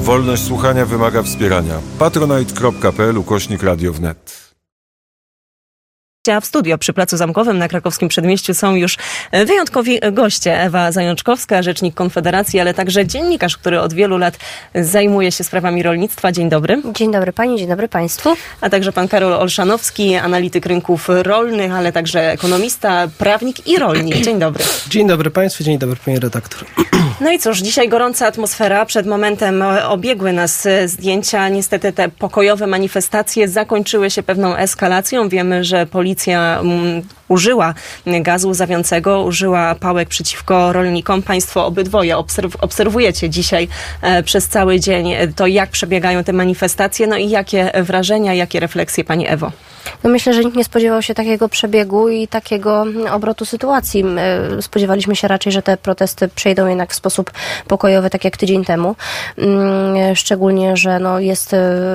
Wolność słuchania wymaga wspierania. patronite.pl/Radio wnet. W studio przy Placu Zamkowym na krakowskim Przedmieściu są już wyjątkowi goście. Ewa Zajączkowska, rzecznik Konfederacji, ale także dziennikarz, który od wielu lat zajmuje się sprawami rolnictwa. Dzień dobry. Dzień dobry pani, dzień dobry państwu. A także pan Karol Olszanowski, analityk rynków rolnych, ale także ekonomista, prawnik i rolnik. Dzień dobry. Dzień dobry państwu, dzień dobry pani redaktor. No i cóż, dzisiaj gorąca atmosfera. Przed momentem obiegły nas zdjęcia. Niestety te pokojowe manifestacje zakończyły się pewną eskalacją. Wiemy, że policja użyła gazu łzawiącego, użyła pałek przeciwko rolnikom. Państwo obydwoje obserwujecie dzisiaj przez cały dzień to, jak przebiegają te manifestacje. No i jakie wrażenia, jakie refleksje, pani Ewo? No myślę, że nikt nie spodziewał się takiego przebiegu i takiego obrotu sytuacji. Spodziewaliśmy się raczej, że te protesty przejdą jednak w sposób pokojowy, tak jak tydzień temu. Szczególnie, że jest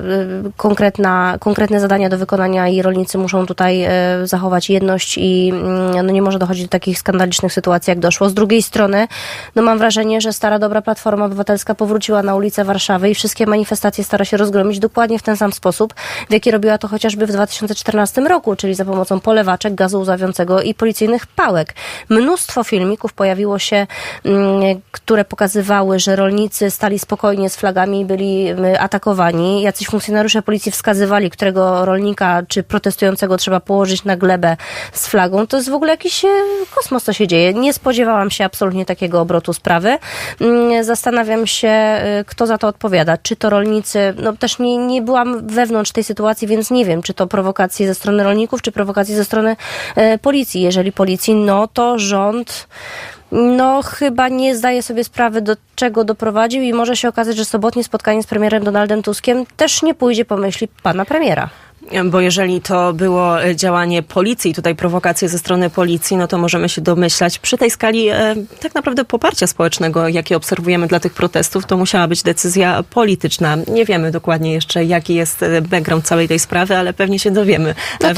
konkretne zadania do wykonania i rolnicy muszą tutaj zachować jedność i nie może dochodzić do takich skandalicznych sytuacji, jak doszło. Z drugiej strony, mam wrażenie, że stara dobra Platforma Obywatelska powróciła na ulicę Warszawy i wszystkie manifestacje stara się rozgromić dokładnie w ten sam sposób, w jaki robiła to chociażby w 2014 roku, czyli za pomocą polewaczek, gazu łzawiącego i policyjnych pałek. Mnóstwo filmików pojawiło się, które pokazywały, że rolnicy stali spokojnie z flagami i byli atakowani. Jacyś funkcjonariusze policji wskazywali, którego rolnika czy protestującego trzeba położyć na glebę z flagą. To jest w ogóle jakiś kosmos, co się dzieje. Nie spodziewałam się absolutnie takiego obrotu sprawy. Zastanawiam się, kto za to odpowiada. Czy to rolnicy, też nie byłam wewnątrz tej sytuacji, więc nie wiem, czy to prowokacje ze strony rolników, czy prowokacje ze strony policji. Jeżeli policji, to rząd chyba nie zdaje sobie sprawy, do czego doprowadził i może się okazać, że sobotnie spotkanie z premierem Donaldem Tuskiem też nie pójdzie po myśli pana premiera. Bo jeżeli to było działanie policji, tutaj prowokacje ze strony policji, to możemy się domyślać, przy tej skali tak naprawdę poparcia społecznego, jakie obserwujemy dla tych protestów, to musiała być decyzja polityczna. Nie wiemy dokładnie jeszcze, jaki jest background całej tej sprawy, ale pewnie się dowiemy. To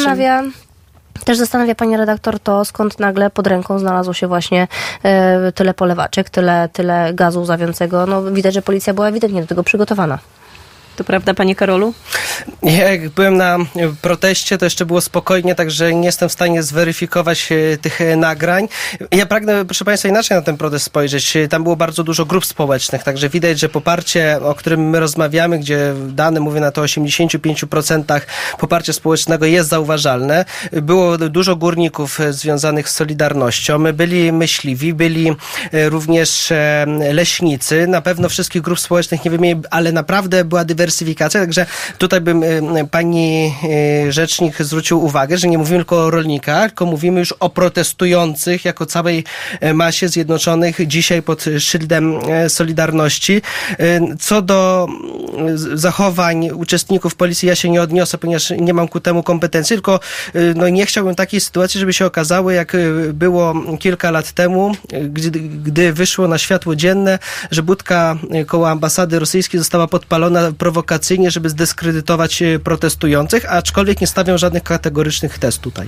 też zastanawia pani redaktor to, skąd nagle pod ręką znalazło się właśnie tyle polewaczek, tyle gazu łzawiącego. Widać, że policja była ewidentnie do tego przygotowana. To prawda, panie Karolu? Jak byłem na proteście, to jeszcze było spokojnie, także nie jestem w stanie zweryfikować tych nagrań. Ja pragnę, proszę państwa, inaczej na ten protest spojrzeć. Tam było bardzo dużo grup społecznych, także widać, że poparcie, o którym my rozmawiamy, gdzie dane mówię na to 85% poparcia społecznego jest zauważalne. Było dużo górników związanych z Solidarnością. Byli myśliwi, byli również leśnicy. Na pewno wszystkich grup społecznych nie wymienię, ale naprawdę była dywersyfikacja, także tutaj bym pani rzecznik zwrócił uwagę, że nie mówimy tylko o rolnikach, tylko mówimy już o protestujących jako całej masie zjednoczonych dzisiaj pod szyldem Solidarności. Co do zachowań uczestników policji, ja się nie odniosę, ponieważ nie mam ku temu kompetencji, tylko nie chciałbym takiej sytuacji, żeby się okazało, jak było kilka lat temu, gdy wyszło na światło dzienne, że budka koło ambasady rosyjskiej została podpalona prowokacyjnie, żeby zdyskredytować protestujących, aczkolwiek nie stawiam żadnych kategorycznych tez tutaj.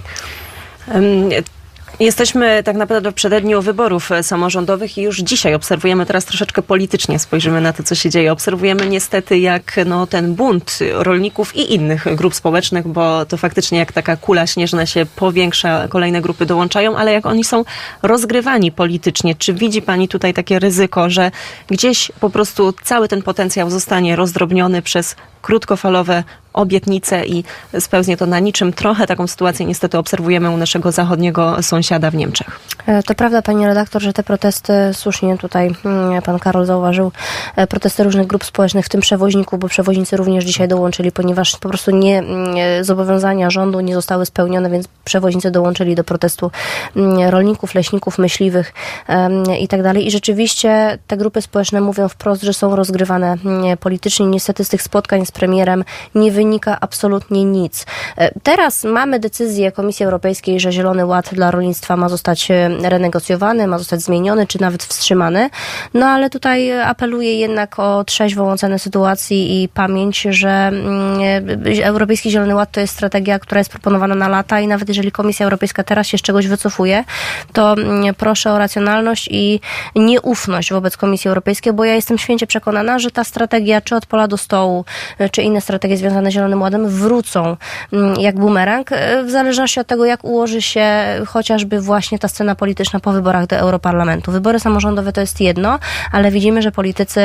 Jesteśmy tak naprawdę w przededniu wyborów samorządowych i już dzisiaj obserwujemy, teraz troszeczkę politycznie spojrzymy na to, co się dzieje. Obserwujemy niestety, jak ten bunt rolników i innych grup społecznych, bo to faktycznie jak taka kula śnieżna się powiększa, kolejne grupy dołączają, ale jak oni są rozgrywani politycznie. Czy widzi pani tutaj takie ryzyko, że gdzieś po prostu cały ten potencjał zostanie rozdrobniony przez krótkofalowe obietnice i spełznie to na niczym? Trochę taką sytuację niestety obserwujemy u naszego zachodniego sąsiada w Niemczech. To prawda, pani redaktor, że te protesty, słusznie tutaj pan Karol zauważył, protesty różnych grup społecznych, w tym przewoźników, bo przewoźnicy również dzisiaj dołączyli, ponieważ po prostu zobowiązania rządu nie zostały spełnione, więc przewoźnicy dołączyli do protestu rolników, leśników, myśliwych i tak dalej. I rzeczywiście te grupy społeczne mówią wprost, że są rozgrywane politycznie. Niestety z tych spotkań z premierem nie wynika wynika absolutnie nic. Teraz mamy decyzję Komisji Europejskiej, że Zielony Ład dla rolnictwa ma zostać renegocjowany, ma zostać zmieniony, czy nawet wstrzymany. No ale tutaj apeluję jednak o trzeźwą ocenę sytuacji i pamięć, że Europejski Zielony Ład to jest strategia, która jest proponowana na lata i nawet jeżeli Komisja Europejska teraz się z czegoś wycofuje, to proszę o racjonalność i nieufność wobec Komisji Europejskiej, bo ja jestem święcie przekonana, że ta strategia, czy od pola do stołu, czy inne strategie związane z Zielonym Ładem wrócą jak bumerang, w zależności od tego, jak ułoży się chociażby właśnie ta scena polityczna po wyborach do Europarlamentu. Wybory samorządowe to jest jedno, ale widzimy, że politycy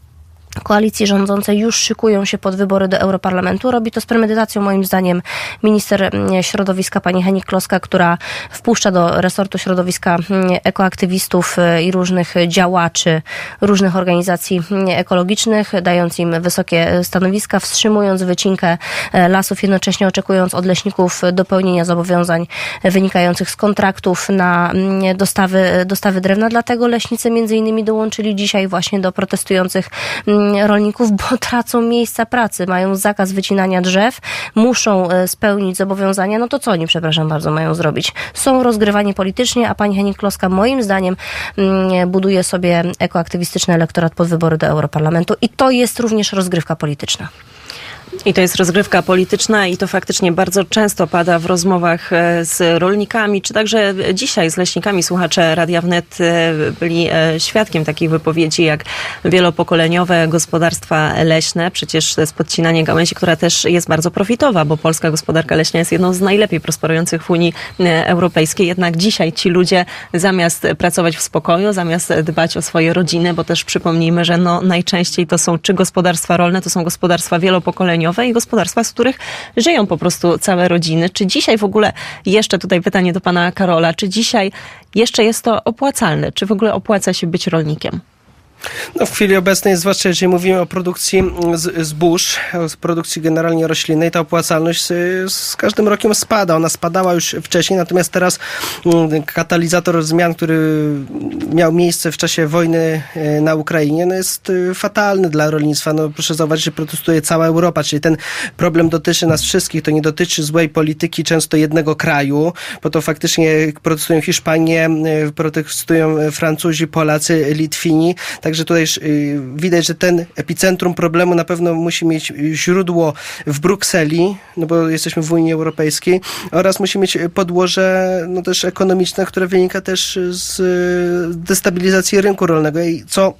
koalicji rządzącej już szykują się pod wybory do Europarlamentu. Robi to z premedytacją, moim zdaniem, minister środowiska pani Hennig-Kloska, która wpuszcza do resortu środowiska ekoaktywistów i różnych działaczy, różnych organizacji ekologicznych, dając im wysokie stanowiska, wstrzymując wycinkę lasów, jednocześnie oczekując od leśników dopełnienia zobowiązań wynikających z kontraktów na dostawy drewna. Dlatego leśnicy między innymi dołączyli dzisiaj właśnie do protestujących rolników, bo tracą miejsca pracy, mają zakaz wycinania drzew, muszą spełnić zobowiązania, no to co oni, przepraszam bardzo, mają zrobić? Są rozgrywani politycznie, a pani Hennig-Kloska moim zdaniem buduje sobie ekoaktywistyczny elektorat pod wybory do Europarlamentu i to jest również rozgrywka polityczna. I to jest rozgrywka polityczna i to faktycznie bardzo często pada w rozmowach z rolnikami, czy także dzisiaj z leśnikami. Słuchacze Radia Wnet byli świadkiem takich wypowiedzi jak wielopokoleniowe gospodarstwa leśne, przecież z podcinanie gałęzi, która też jest bardzo profitowa, bo polska gospodarka leśna jest jedną z najlepiej prosperujących w Unii Europejskiej. Jednak dzisiaj ci ludzie zamiast pracować w spokoju, zamiast dbać o swoje rodziny, bo też przypomnijmy, że najczęściej to są czy gospodarstwa rolne, to są gospodarstwa wielopokoleniowe, i gospodarstwa, z których żyją po prostu całe rodziny. Czy dzisiaj w ogóle, jeszcze tutaj pytanie do pana Karola, czy dzisiaj jeszcze jest to opłacalne? Czy w ogóle opłaca się być rolnikiem? No w chwili obecnej, zwłaszcza jeżeli mówimy o produkcji zbóż, o produkcji generalnie roślinnej, ta opłacalność z każdym rokiem spada. Ona spadała już wcześniej, natomiast teraz katalizator zmian, który miał miejsce w czasie wojny na Ukrainie, jest fatalny dla rolnictwa. Proszę zauważyć, że protestuje cała Europa, czyli ten problem dotyczy nas wszystkich. To nie dotyczy złej polityki często jednego kraju, bo to faktycznie protestują Hiszpanie, protestują Francuzi, Polacy, Litwini. Także tutaj widać, że ten epicentrum problemu na pewno musi mieć źródło w Brukseli, no bo jesteśmy w Unii Europejskiej, oraz musi mieć podłoże też ekonomiczne, które wynika też z destabilizacji rynku rolnego. I co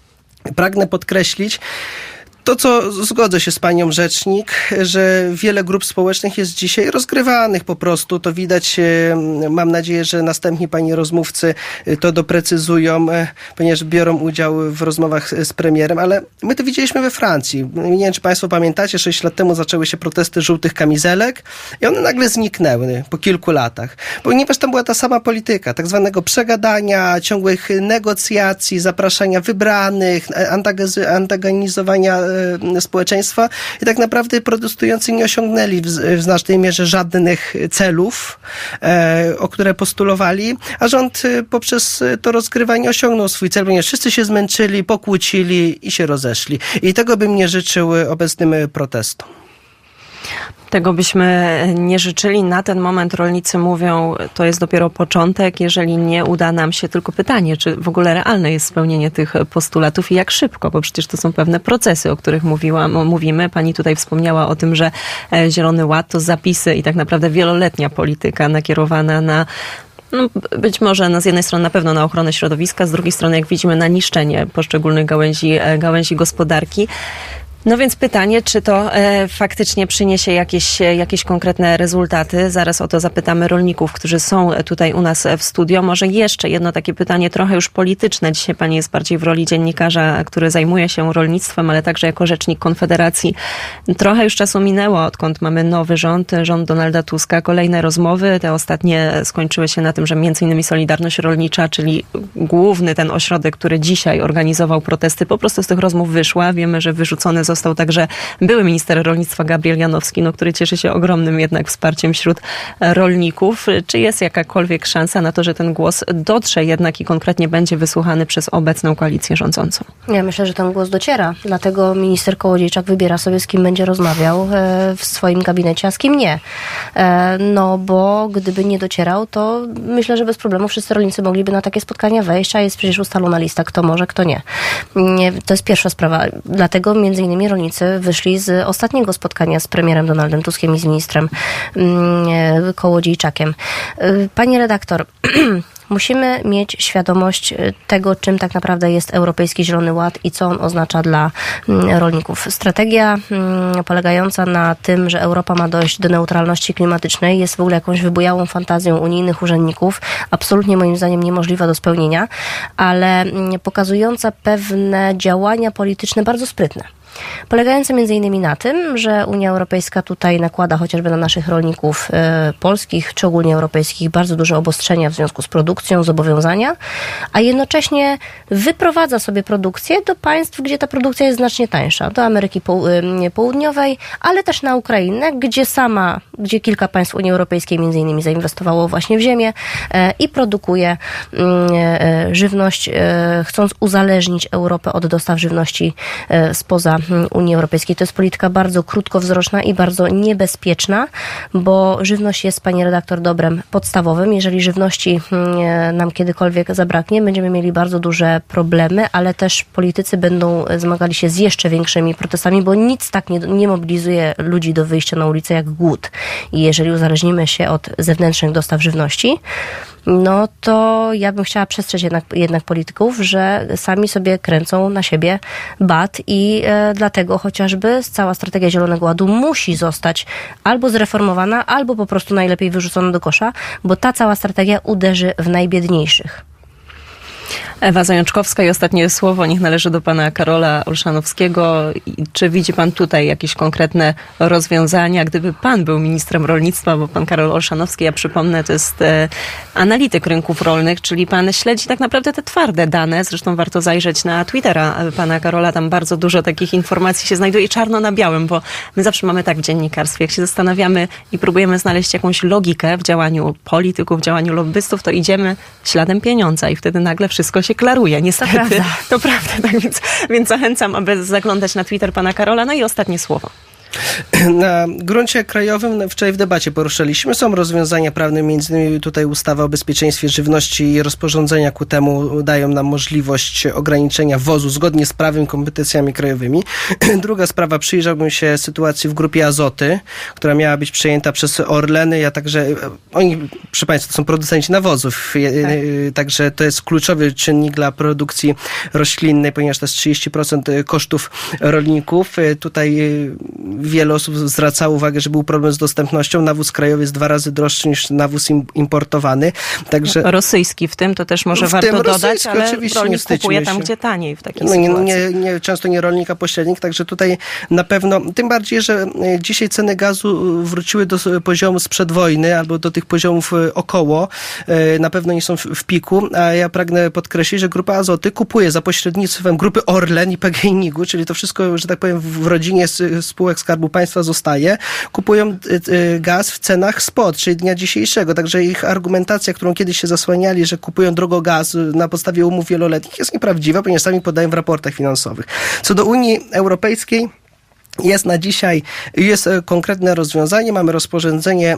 pragnę podkreślić, to, co zgodzę się z panią rzecznik, że wiele grup społecznych jest dzisiaj rozgrywanych po prostu. To widać, mam nadzieję, że następni pani rozmówcy to doprecyzują, ponieważ biorą udział w rozmowach z premierem, ale my to widzieliśmy we Francji. Nie wiem, czy państwo pamiętacie, 6 lat temu zaczęły się protesty żółtych kamizelek i one nagle zniknęły po kilku latach, ponieważ tam była ta sama polityka, tak zwanego przegadania, ciągłych negocjacji, zapraszania wybranych, antagonizowania społeczeństwa i tak naprawdę protestujący nie osiągnęli w znacznej mierze żadnych celów, o które postulowali, a rząd poprzez to rozgrywanie osiągnął swój cel, ponieważ wszyscy się zmęczyli, pokłócili i się rozeszli. I tego bym nie życzył obecnym protestom. Tego byśmy nie życzyli. Na ten moment rolnicy mówią, to jest dopiero początek, jeżeli nie uda nam się, tylko pytanie, czy w ogóle realne jest spełnienie tych postulatów i jak szybko, bo przecież to są pewne procesy, o których mówimy. Pani tutaj wspomniała o tym, że Zielony Ład to zapisy i tak naprawdę wieloletnia polityka nakierowana na być może z jednej strony na pewno na ochronę środowiska, z drugiej strony, jak widzimy, na niszczenie poszczególnych gałęzi gospodarki. No więc pytanie, czy to faktycznie przyniesie jakieś konkretne rezultaty. Zaraz o to zapytamy rolników, którzy są tutaj u nas w studio. Może jeszcze jedno takie pytanie, trochę już polityczne. Dzisiaj pani jest bardziej w roli dziennikarza, który zajmuje się rolnictwem, ale także jako rzecznik Konfederacji. Trochę już czasu minęło, odkąd mamy nowy rząd Donalda Tuska. Kolejne rozmowy, te ostatnie skończyły się na tym, że między innymi Solidarność Rolnicza, czyli główny ten ośrodek, który dzisiaj organizował protesty, po prostu z tych rozmów wyszła. Wiemy, że wyrzucone zostały został także były minister rolnictwa Gabriel Janowski, który cieszy się ogromnym jednak wsparciem wśród rolników. Czy jest jakakolwiek szansa na to, że ten głos dotrze jednak i konkretnie będzie wysłuchany przez obecną koalicję rządzącą? Ja myślę, że ten głos dociera. Dlatego minister Kołodziejczak wybiera sobie, z kim będzie rozmawiał w swoim gabinecie, a z kim nie. Bo gdyby nie docierał, to myślę, że bez problemu wszyscy rolnicy mogliby na takie spotkania wejść, a jest przecież ustalona lista, kto może, kto nie. To jest pierwsza sprawa. Dlatego między innymi rolnicy wyszli z ostatniego spotkania z premierem Donaldem Tuskiem i z ministrem Kołodziejczakiem. Pani redaktor, musimy mieć świadomość tego, czym tak naprawdę jest Europejski Zielony Ład i co on oznacza dla rolników. Strategia polegająca na tym, że Europa ma dojść do neutralności klimatycznej, jest w ogóle jakąś wybujałą fantazją unijnych urzędników, absolutnie moim zdaniem niemożliwa do spełnienia, ale pokazująca pewne działania polityczne bardzo sprytne. Polegające między innymi na tym, że Unia Europejska tutaj nakłada chociażby na naszych rolników polskich czy ogólnie europejskich bardzo duże obostrzenia w związku z produkcją, zobowiązania, a jednocześnie wyprowadza sobie produkcję do państw, gdzie ta produkcja jest znacznie tańsza. Do Ameryki Południowej, ale też na Ukrainę, gdzie kilka państw Unii Europejskiej między innymi zainwestowało właśnie w ziemię i produkuje żywność, chcąc uzależnić Europę od dostaw żywności spoza Unii Europejskiej. To jest polityka bardzo krótkowzroczna i bardzo niebezpieczna, bo żywność jest, pani redaktor, dobrem podstawowym. Jeżeli żywności nam kiedykolwiek zabraknie, będziemy mieli bardzo duże problemy, ale też politycy będą zmagali się z jeszcze większymi protestami, bo nic tak nie mobilizuje ludzi do wyjścia na ulicę jak głód. I jeżeli uzależnimy się od zewnętrznych dostaw żywności, to ja bym chciała przestrzec jednak polityków, że sami sobie kręcą na siebie bat i dlatego chociażby cała strategia Zielonego Ładu musi zostać albo zreformowana, albo po prostu najlepiej wyrzucona do kosza, bo ta cała strategia uderzy w najbiedniejszych. Ewa Zajączkowska i ostatnie słowo niech należy do pana Karola Olszanowskiego. Czy widzi pan tutaj jakieś konkretne rozwiązania, gdyby pan był ministrem rolnictwa, bo pan Karol Olszanowski, ja przypomnę, to jest analityk rynków rolnych, czyli pan śledzi tak naprawdę te twarde dane. Zresztą warto zajrzeć na Twittera pana Karola, tam bardzo dużo takich informacji się znajduje czarno na białym, bo my zawsze mamy tak w dziennikarstwie, jak się zastanawiamy i próbujemy znaleźć jakąś logikę w działaniu polityków, w działaniu lobbystów, to idziemy śladem pieniądza i wtedy nagle wszystko się klaruje. Niestety, to prawda. Tak więc zachęcam, aby zaglądać na Twitter pana Karola. No i ostatnie słowo. Na gruncie krajowym wczoraj w debacie poruszaliśmy. Są rozwiązania prawne, między innymi tutaj ustawa o bezpieczeństwie żywności i rozporządzenia ku temu dają nam możliwość ograniczenia wwozu zgodnie z prawem i kompetencjami krajowymi. Druga sprawa, przyjrzałbym się sytuacji w grupie Azoty, która miała być przejęta przez Orleny, a także oni, proszę państwa, to są producenci nawozów, także to jest kluczowy czynnik dla produkcji roślinnej, ponieważ to jest 30% kosztów rolników. Tutaj wiele osób zwracało uwagę, że był problem z dostępnością. Nawóz krajowy jest 2 razy droższy niż nawóz importowany. Także rosyjski w tym to też może warto dodać, ale rolnik kupuje tam, gdzie taniej w takiej sytuacji. Często nie rolnik, a pośrednik, także tutaj na pewno, tym bardziej, że dzisiaj ceny gazu wróciły do poziomu sprzed wojny, albo do tych poziomów około. Na pewno nie są w piku, a ja pragnę podkreślić, że Grupa Azoty kupuje za pośrednictwem grupy Orlen i PGNiG-u, czyli to wszystko, że tak powiem, w rodzinie spółek Skarbu Państwa zostaje, kupują gaz w cenach spot, czyli dnia dzisiejszego. Także ich argumentacja, którą kiedyś się zasłaniali, że kupują drogo gaz na podstawie umów wieloletnich, jest nieprawdziwa, ponieważ sami podają w raportach finansowych. Co do Unii Europejskiej, jest na dzisiaj, jest konkretne rozwiązanie. Mamy rozporządzenie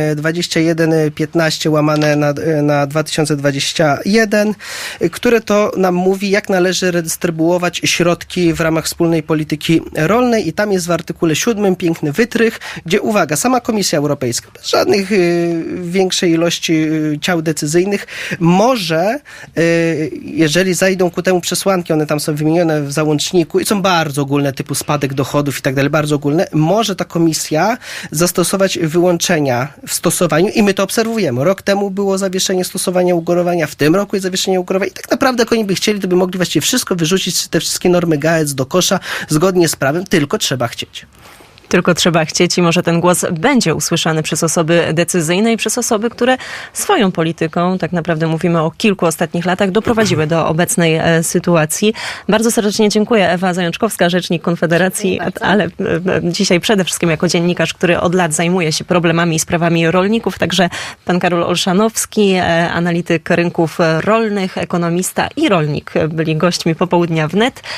2115 łamane na 2021, które to nam mówi, jak należy redystrybuować środki w ramach wspólnej polityki rolnej i tam jest w artykule 7 piękny wytrych, gdzie uwaga, sama Komisja Europejska, bez żadnych większej ilości ciał decyzyjnych, może, jeżeli zajdą ku temu przesłanki, one tam są wymienione w załączniku i są bardzo ogólne, typu spadek dochodów i tak dalej, bardzo ogólne, może ta komisja zastosować wyłączenia w stosowaniu i my to obserwujemy. Rok temu było zawieszenie stosowania ugorowania, w tym roku jest zawieszenie ugorowania i tak naprawdę jak oni by chcieli, to by mogli właściwie wszystko wyrzucić, te wszystkie normy GAEC do kosza zgodnie z prawem, tylko trzeba chcieć. Tylko trzeba chcieć i może ten głos będzie usłyszany przez osoby decyzyjne i przez osoby, które swoją polityką, tak naprawdę mówimy o kilku ostatnich latach, doprowadziły do obecnej sytuacji. Bardzo serdecznie dziękuję. Ewa Zajączkowska, rzecznik Konfederacji, ale dzisiaj przede wszystkim jako dziennikarz, który od lat zajmuje się problemami i sprawami rolników. Także pan Karol Olszanowski, analityk rynków rolnych, ekonomista i rolnik byli gośćmi Popołudnia wnet.